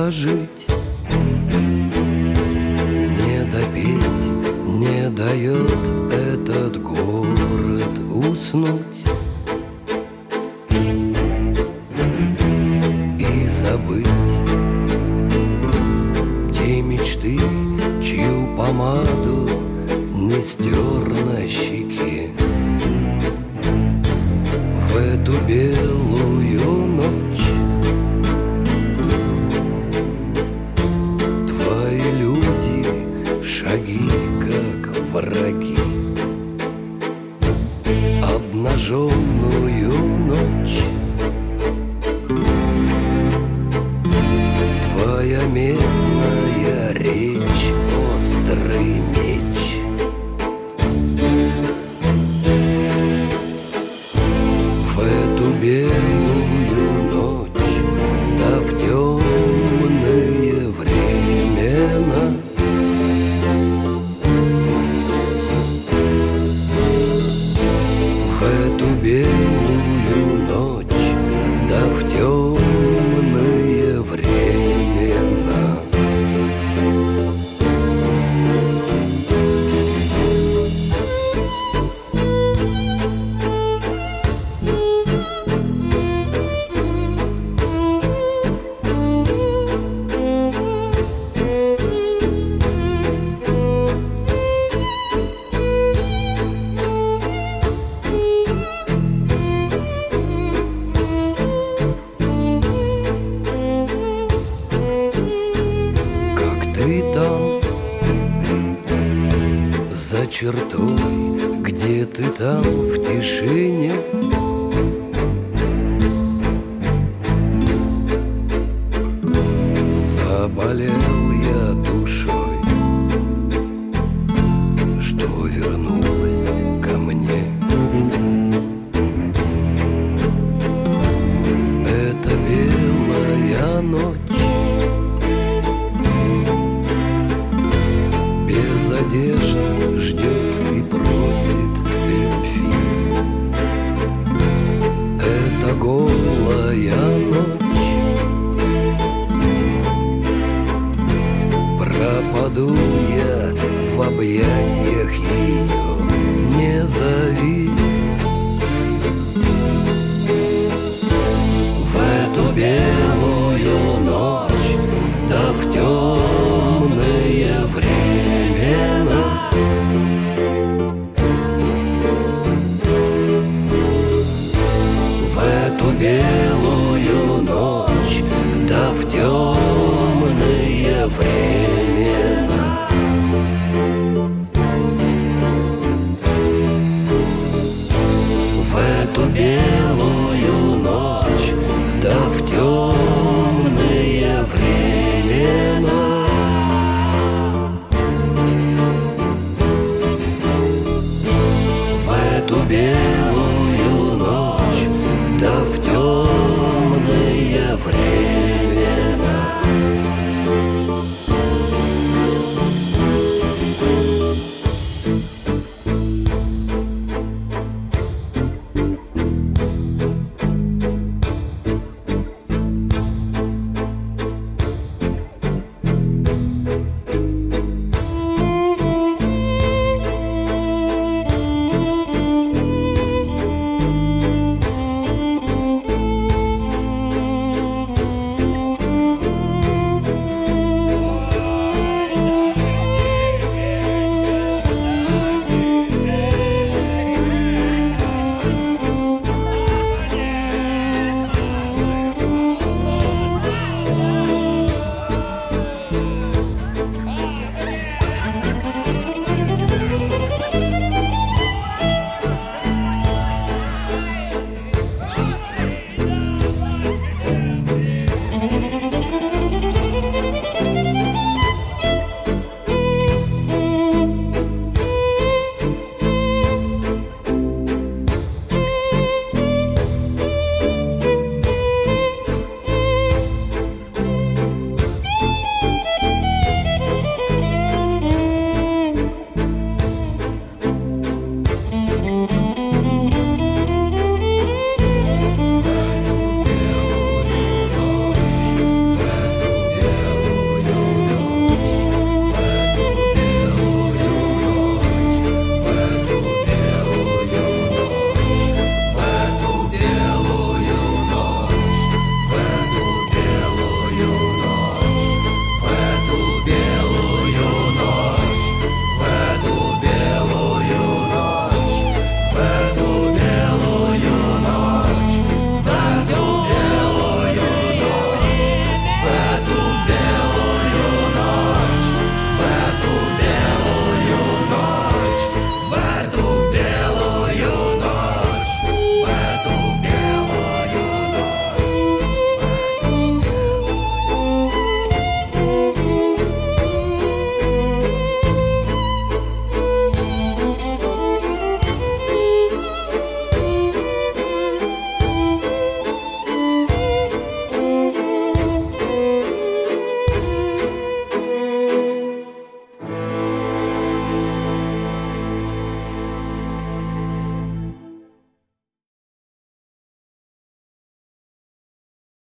дожить, не допеть, не дает этот город уснуть и забыть те мечты, чью помаду не стер на щеке. В эту белую ночь твои люди, шаги как враги. Обнаженную ночь твоя медная речь, острый меч. В эту белую ночь, да в темные времена, в эту белую ночь, да в темные времена. Ты там, за чертой, где ты там в тишине, заболел я душой, что вернулась ко мне. Это белая ночь, без одежд ждет и просит любви. Это голая ночь, пропаду я в объятиях ее, не зови. В эту белую ночь, да в темные времена, в эту белую ночь, да в темные времена, в эту белую ночь, да в темные времена, в эту белую